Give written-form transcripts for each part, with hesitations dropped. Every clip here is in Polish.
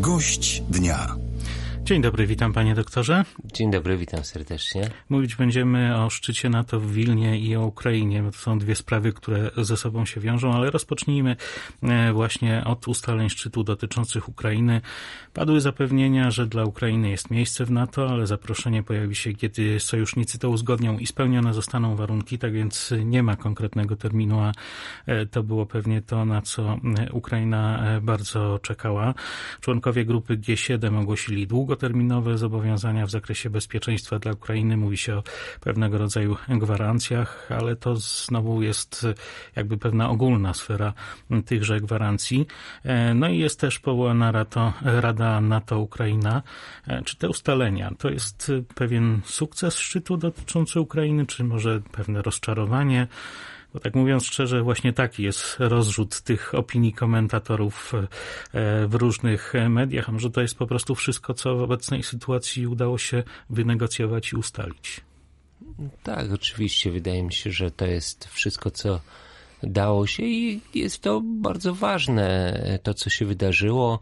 Gość dnia. Dzień dobry, witam panie doktorze. Dzień dobry, witam serdecznie. Mówić będziemy o szczycie NATO w Wilnie i o Ukrainie, bo to są dwie sprawy, które ze sobą się wiążą, ale rozpocznijmy właśnie od ustaleń szczytu dotyczących Ukrainy. Padły zapewnienia, że dla Ukrainy jest miejsce w NATO, ale zaproszenie pojawi się, kiedy sojusznicy to uzgodnią i spełnione zostaną warunki, tak więc nie ma konkretnego terminu, a to było pewnie to, na co Ukraina bardzo czekała. Członkowie grupy G7 ogłosili długoterminowe zobowiązania w zakresie bezpieczeństwa dla Ukrainy. Mówi się o pewnego rodzaju gwarancjach, ale to znowu jest jakby pewna ogólna sfera tychże gwarancji. No i jest też powołana Rada NATO-Ukraina. Czy te ustalenia to jest pewien sukces szczytu dotyczący Ukrainy, czy może pewne rozczarowanie? Bo tak mówiąc szczerze, właśnie taki jest rozrzut tych opinii komentatorów w różnych mediach. A może to jest po prostu wszystko, co w obecnej sytuacji udało się wynegocjować i ustalić? Tak, oczywiście. Wydaje mi się, że to jest wszystko, co dało się i jest to bardzo ważne, to co się wydarzyło.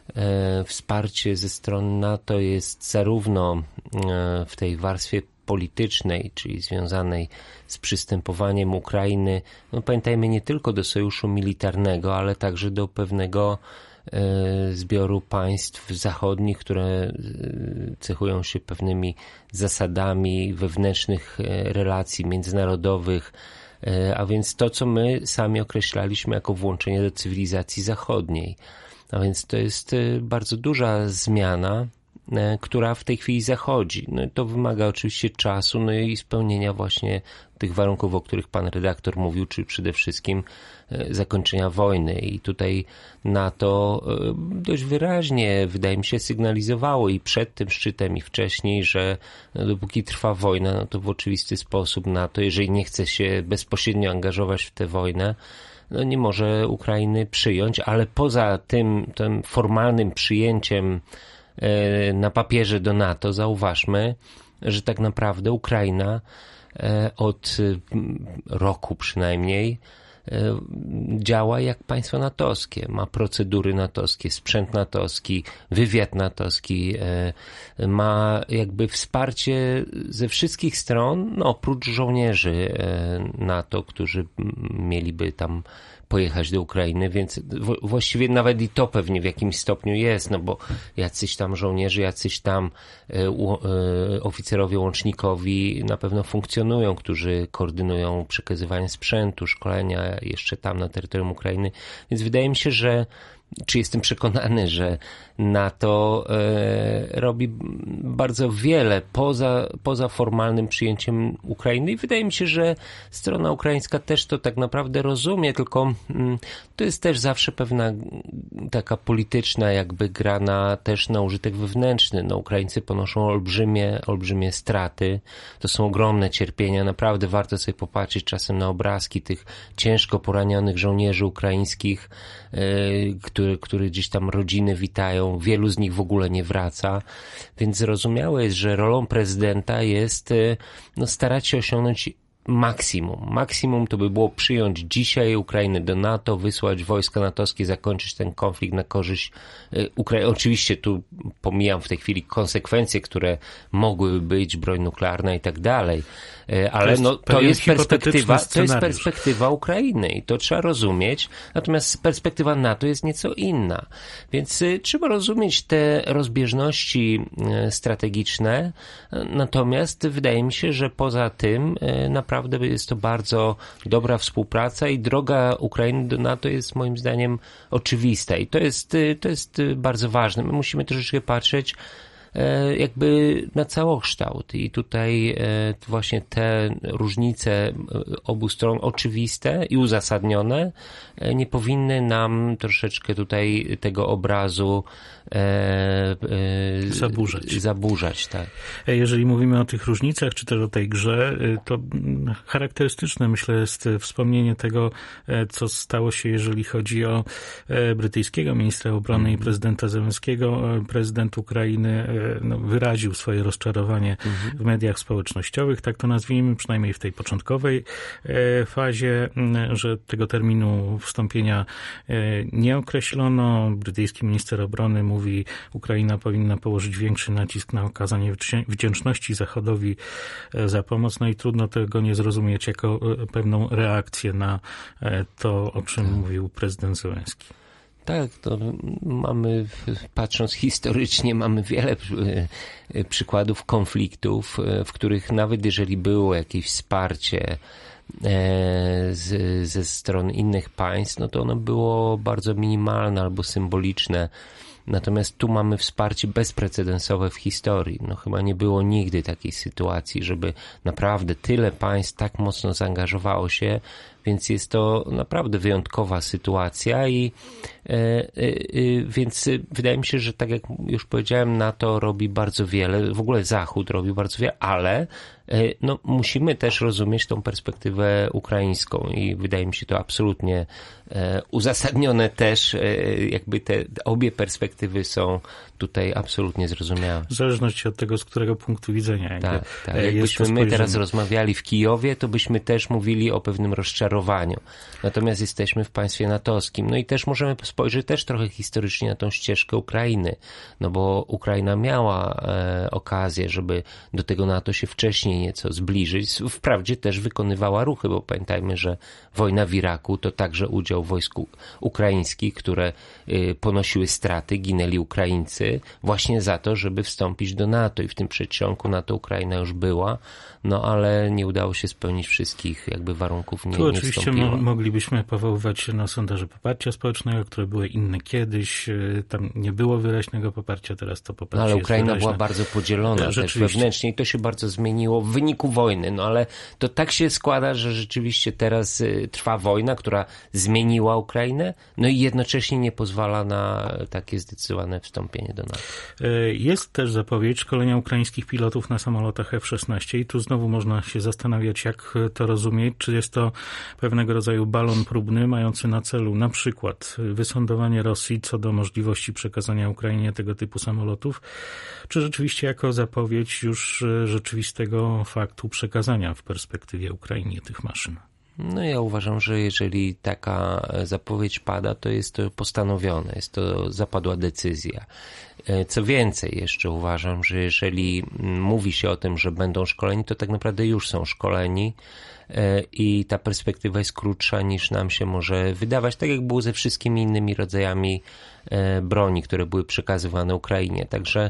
Wsparcie ze strony NATO jest zarówno w tej warstwie politycznej, czyli związanej z przystępowaniem Ukrainy, no pamiętajmy, nie tylko do sojuszu militarnego, ale także do pewnego zbioru państw zachodnich, które cechują się pewnymi zasadami wewnętrznych relacji międzynarodowych, a więc to, co my sami określaliśmy jako włączenie do cywilizacji zachodniej. A więc to jest bardzo duża zmiana, która w tej chwili zachodzi. No, to wymaga oczywiście czasu, no i spełnienia właśnie tych warunków, o których pan redaktor mówił, czyli przede wszystkim zakończenia wojny. I tutaj NATO dość wyraźnie, wydaje mi się, sygnalizowało i przed tym szczytem, i wcześniej, że dopóki trwa wojna, no to w oczywisty sposób NATO, jeżeli nie chce się bezpośrednio angażować w tę wojnę, no nie może Ukrainy przyjąć, ale poza tym formalnym przyjęciem na papierze do NATO, zauważmy, że tak naprawdę Ukraina od roku przynajmniej działa jak państwo natowskie. Ma procedury natowskie, sprzęt natowski, wywiad natowski, ma jakby wsparcie ze wszystkich stron, no oprócz żołnierzy NATO, którzy mieliby tam pojechać do Ukrainy, więc właściwie nawet i to pewnie w jakimś stopniu jest, no bo jacyś tam żołnierze, jacyś tam oficerowie łącznikowi na pewno funkcjonują, którzy koordynują przekazywanie sprzętu, szkolenia jeszcze tam na terytorium Ukrainy, więc wydaje mi się, czy jestem przekonany, że NATO robi bardzo wiele poza formalnym przyjęciem Ukrainy i wydaje mi się, że strona ukraińska też to tak naprawdę rozumie, tylko to jest też zawsze pewna taka polityczna jakby gra też na użytek wewnętrzny. No, Ukraińcy ponoszą olbrzymie straty, to są ogromne cierpienia, naprawdę warto sobie popatrzeć czasem na obrazki tych ciężko poranionych żołnierzy ukraińskich, które gdzieś tam rodziny witają, wielu z nich w ogóle nie wraca, więc zrozumiałe jest, że rolą prezydenta jest starać się osiągnąć maksimum. Maksimum to by było przyjąć dzisiaj Ukrainę do NATO, wysłać wojska natowskie, zakończyć ten konflikt na korzyść Ukrainy. Oczywiście tu pomijam w tej chwili konsekwencje, które mogłyby być, broń nuklearna i tak dalej, ale to jest perspektywa Ukrainy i to trzeba rozumieć, natomiast perspektywa NATO jest nieco inna, więc trzeba rozumieć te rozbieżności strategiczne, natomiast wydaje mi się, że poza tym naprawdę jest to bardzo dobra współpraca i droga Ukrainy do NATO jest moim zdaniem oczywista i to jest bardzo ważne. My musimy troszeczkę patrzeć jakby na całokształt i tutaj właśnie te różnice obu stron oczywiste i uzasadnione nie powinny nam troszeczkę tutaj tego obrazu zaburzać, tak. Jeżeli mówimy o tych różnicach, czy też o tej grze, to charakterystyczne, myślę, jest wspomnienie tego, co stało się, jeżeli chodzi o brytyjskiego ministra obrony i prezydenta Zełenskiego. Prezydent Ukrainy wyraził swoje rozczarowanie w mediach społecznościowych, tak to nazwijmy, przynajmniej w tej początkowej fazie, że tego terminu wstąpienia nie określono. Brytyjski minister obrony mówi, mówi, Ukraina powinna położyć większy nacisk na okazanie wdzięczności Zachodowi za pomoc, no i trudno tego nie zrozumieć jako pewną reakcję na to, o czym mówił prezydent Zełenski. Tak, to mamy, patrząc historycznie, mamy wiele przykładów konfliktów, w których nawet jeżeli było jakieś wsparcie ze strony innych państw, no to ono było bardzo minimalne albo symboliczne. Natomiast tu mamy wsparcie bezprecedensowe w historii. No chyba nie było nigdy takiej sytuacji, żeby naprawdę tyle państw tak mocno zaangażowało się, więc jest to naprawdę wyjątkowa sytuacja i więc wydaje mi się, że tak jak już powiedziałem, NATO robi bardzo wiele, w ogóle Zachód robi bardzo wiele, ale no, musimy też rozumieć tą perspektywę ukraińską i wydaje mi się to absolutnie uzasadnione też, jakby te obie perspektywy są tutaj absolutnie zrozumiałe. W zależności od tego, z którego punktu widzenia. Tak. Jakbyśmy my teraz rozmawiali w Kijowie, to byśmy też mówili o pewnym rozczarowaniu. Natomiast jesteśmy w państwie natowskim. No i też możemy spojrzeć też trochę historycznie na tą ścieżkę Ukrainy, no bo Ukraina miała okazję, żeby do tego NATO się wcześniej nieco zbliżyć. Wprawdzie też wykonywała ruchy, bo pamiętajmy, że wojna w Iraku to także udział wojsk ukraińskich, które ponosiły straty, ginęli Ukraińcy właśnie za to, żeby wstąpić do NATO i w tym przedsionku NATO Ukraina już była, no ale nie udało się spełnić wszystkich jakby warunków, nie oczywiście wstąpiła. Moglibyśmy powoływać się na sondaże poparcia społecznego, które były inne kiedyś, tam nie było wyraźnego poparcia, teraz to poparcie no, ale jest Ukraina wyraźne. była bardzo podzielona też wewnętrznie i to się bardzo zmieniło w wyniku wojny, no ale to tak się składa, że rzeczywiście teraz trwa wojna, która zmieniła Ukrainę, no i jednocześnie nie pozwala na takie zdecydowane wstąpienie do NATO. Jest też zapowiedź szkolenia ukraińskich pilotów na samolotach F-16 i tu znowu można się zastanawiać, jak to rozumieć, czy jest to pewnego rodzaju balon próbny mający na celu na przykład wysądowanie Rosji co do możliwości przekazania Ukrainie tego typu samolotów, czy rzeczywiście jako zapowiedź już rzeczywistego faktu przekazania w perspektywie Ukrainie tych maszyn. No ja uważam, że jeżeli taka zapowiedź pada, to jest to postanowione, jest to zapadła decyzja. Co więcej, jeszcze uważam, że jeżeli mówi się o tym, że będą szkoleni, to tak naprawdę już są szkoleni i ta perspektywa jest krótsza niż nam się może wydawać, tak jak było ze wszystkimi innymi rodzajami broni, które były przekazywane Ukrainie. Także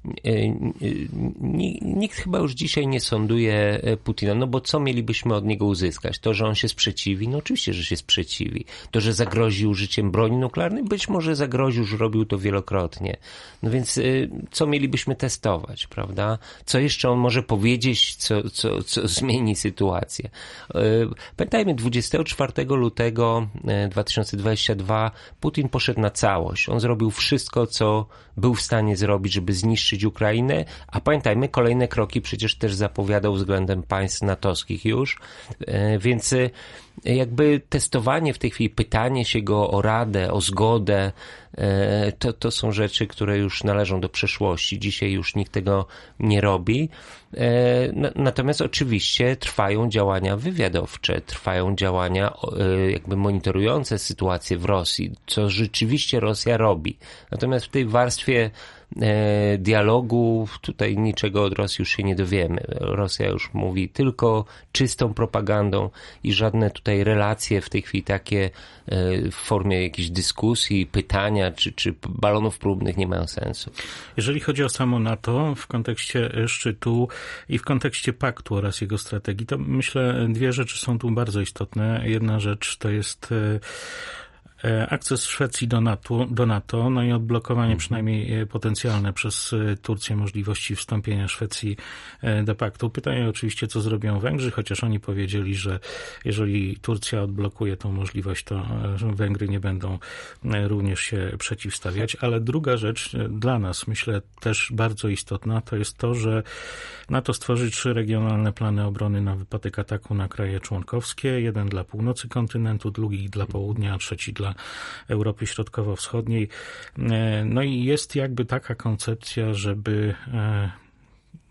nikt chyba już dzisiaj nie sąduje Putina, no bo co mielibyśmy od niego uzyskać? To, że on się sprzeciwi? No oczywiście, że się sprzeciwi. To, że zagrozi użyciem broni nuklearnej? Być może zagroził, już robił to wielokrotnie. No więc co mielibyśmy testować, prawda? Co jeszcze on może powiedzieć, co zmieni sytuację? Pamiętajmy, 24 lutego 2022 Putin poszedł na całość. On zrobił wszystko, co był w stanie zrobić, żeby zniszczyć Ukrainę, a pamiętajmy, kolejne kroki przecież też zapowiadał względem państw natowskich już, więc jakby testowanie w tej chwili, pytanie się go o radę, o zgodę, to są rzeczy, które już należą do przeszłości. Dzisiaj już nikt tego nie robi. Natomiast oczywiście trwają działania wywiadowcze, trwają działania jakby monitorujące sytuację w Rosji, co rzeczywiście Rosja robi. Natomiast w tej warstwie dialogu tutaj niczego od Rosji już się nie dowiemy. Rosja już mówi tylko czystą propagandą i żadne tutaj relacje w tej chwili takie w formie jakiejś dyskusji, pytania czy balonów próbnych nie mają sensu. Jeżeli chodzi o samo NATO w kontekście szczytu i w kontekście paktu oraz jego strategii, to myślę, dwie rzeczy są tu bardzo istotne. Jedna rzecz to jest akces Szwecji do NATO, no i odblokowanie przynajmniej potencjalne przez Turcję możliwości wstąpienia Szwecji do paktu. Pytanie oczywiście, co zrobią Węgrzy, chociaż oni powiedzieli, że jeżeli Turcja odblokuje tą możliwość, to Węgry nie będą również się przeciwstawiać. Ale druga rzecz dla nas, myślę, też bardzo istotna, to jest to, że NATO stworzy 3 regionalne plany obrony na wypadek ataku na kraje członkowskie. Jeden dla północy kontynentu, drugi dla południa, a trzeci dla Europy Środkowo-Wschodniej. No i jest jakby taka koncepcja, żeby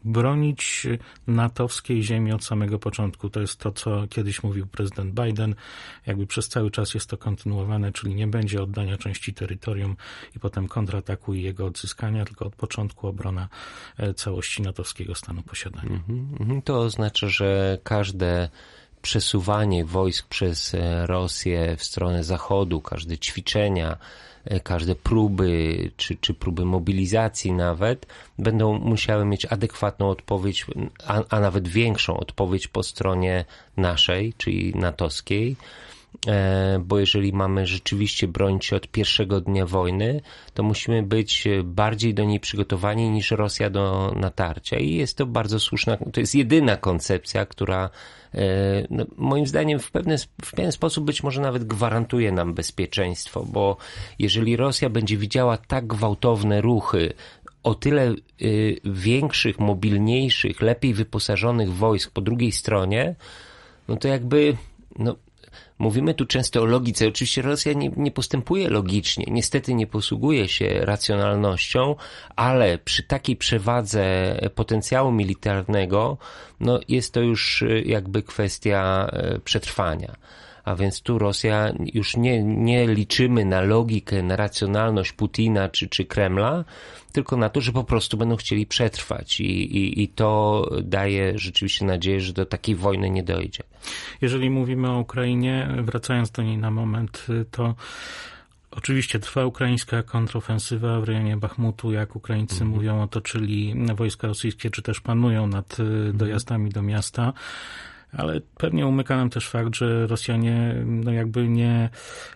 bronić natowskiej ziemi od samego początku. To jest to, co kiedyś mówił prezydent Biden. Jakby przez cały czas jest to kontynuowane, czyli nie będzie oddania części terytorium i potem kontrataku i jego odzyskania, tylko od początku obrona całości natowskiego stanu posiadania. To oznacza, że każde przesuwanie wojsk przez Rosję w stronę zachodu, każde ćwiczenia, każde próby, czy próby mobilizacji nawet, będą musiały mieć adekwatną odpowiedź, a nawet większą odpowiedź po stronie naszej, czyli natowskiej, bo jeżeli mamy rzeczywiście bronić się od pierwszego dnia wojny, to musimy być bardziej do niej przygotowani niż Rosja do natarcia i jest to bardzo słuszna, to jest jedyna koncepcja, która no, moim zdaniem w pewien sposób być może nawet gwarantuje nam bezpieczeństwo, bo jeżeli Rosja będzie widziała tak gwałtowne ruchy o tyle większych, mobilniejszych, lepiej wyposażonych wojsk po drugiej stronie, no to jakby, no, mówimy tu często o logice. Oczywiście Rosja nie postępuje logicznie. Niestety nie posługuje się racjonalnością, ale przy takiej przewadze potencjału militarnego, no jest to już jakby kwestia przetrwania. A więc tu Rosja już nie liczymy na logikę, na racjonalność Putina czy Kremla, tylko na to, że po prostu będą chcieli przetrwać i to daje rzeczywiście nadzieję, że do takiej wojny nie dojdzie. Jeżeli mówimy o Ukrainie, wracając do niej na moment, to oczywiście trwa ukraińska kontrofensywa w rejonie Bachmutu, jak Ukraińcy mówią, otoczyli wojska rosyjskie, czy też panują nad dojazdami do miasta. Ale pewnie umyka nam też fakt, że Rosjanie no jakby nie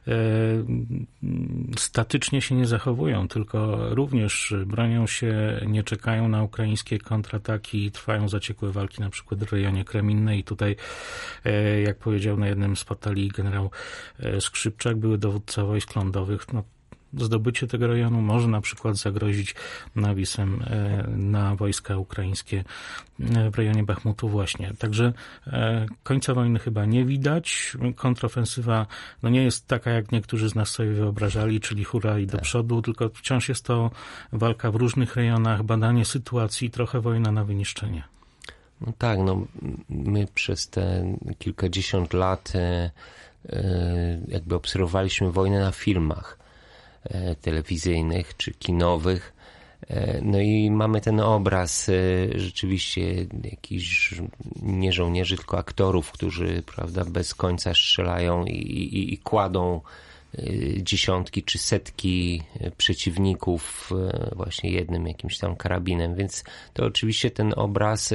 statycznie się nie zachowują, tylko również bronią się, nie czekają na ukraińskie kontrataki, trwają zaciekłe walki na przykład w rejonie Kreminnej i tutaj, jak powiedział na jednym z portali generał Skrzypczak, były dowódca wojsk lądowych, no zdobycie tego rejonu może na przykład zagrozić nawisem na wojska ukraińskie w rejonie Bachmutu właśnie. Także końca wojny chyba nie widać. Kontrofensywa no nie jest taka, jak niektórzy z nas sobie wyobrażali, czyli hura i do przodu, tylko wciąż jest to walka w różnych rejonach, badanie sytuacji, trochę wojna na wyniszczenie. No tak, no my przez te kilkadziesiąt lat jakby obserwowaliśmy wojnę na filmach telewizyjnych czy kinowych. No i mamy ten obraz rzeczywiście jakichś nie żołnierzy, tylko aktorów, którzy, prawda, bez końca strzelają i kładą dziesiątki czy setki przeciwników właśnie jednym jakimś tam karabinem, więc to oczywiście ten obraz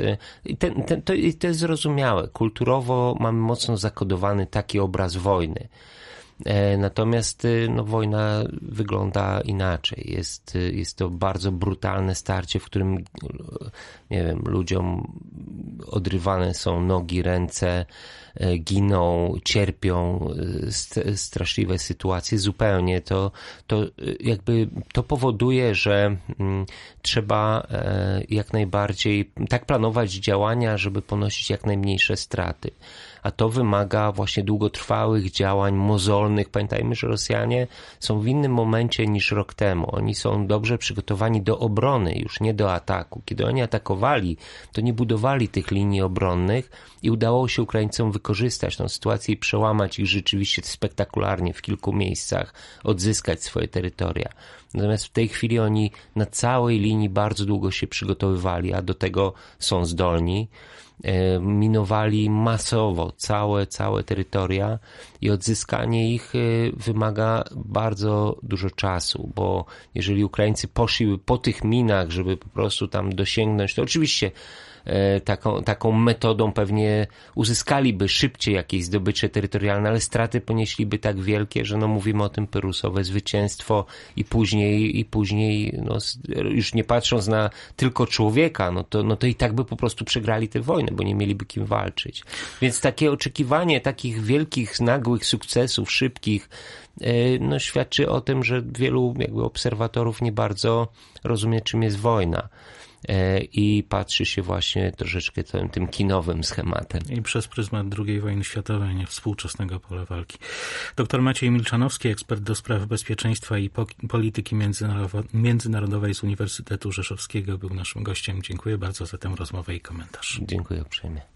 to jest zrozumiałe. Kulturowo mamy mocno zakodowany taki obraz wojny. Natomiast no, wojna wygląda inaczej. Jest to bardzo brutalne starcie, w którym, nie wiem, ludziom odrywane są nogi, ręce, giną, cierpią, straszliwe sytuacje. Zupełnie to jakby to powoduje, że trzeba jak najbardziej tak planować działania, żeby ponosić jak najmniejsze straty. A to wymaga właśnie długotrwałych działań mozolnych. Pamiętajmy, że Rosjanie są w innym momencie niż rok temu. Oni są dobrze przygotowani do obrony, już nie do ataku. Kiedy oni atakowali, to nie budowali tych linii obronnych i udało się Ukraińcom wykorzystać tę sytuację i przełamać ich rzeczywiście spektakularnie w kilku miejscach, odzyskać swoje terytoria. Natomiast w tej chwili oni na całej linii bardzo długo się przygotowywali, a do tego są zdolni. Minowali masowo całe terytoria i odzyskanie ich wymaga bardzo dużo czasu, bo jeżeli Ukraińcy poszliby po tych minach, żeby po prostu tam dosięgnąć, to oczywiście taką metodą pewnie uzyskaliby szybciej jakieś zdobycze terytorialne, ale straty ponieśliby tak wielkie, że no mówimy o tym pyrrusowe zwycięstwo i później no już nie patrząc na tylko człowieka, no to i tak by po prostu przegrali tę wojnę, bo nie mieliby kim walczyć. Więc takie oczekiwanie takich wielkich, nagłych sukcesów, szybkich, no świadczy o tym, że wielu jakby obserwatorów nie bardzo rozumie, czym jest wojna. i patrzy się właśnie troszeczkę tym kinowym schematem. I przez pryzmat II wojny światowej, nie współczesnego pola walki. Dr Maciej Milczanowski, ekspert do spraw bezpieczeństwa i polityki międzynarodowej z Uniwersytetu Rzeszowskiego, był naszym gościem. Dziękuję bardzo za tę rozmowę i komentarz. Dziękuję uprzejmie.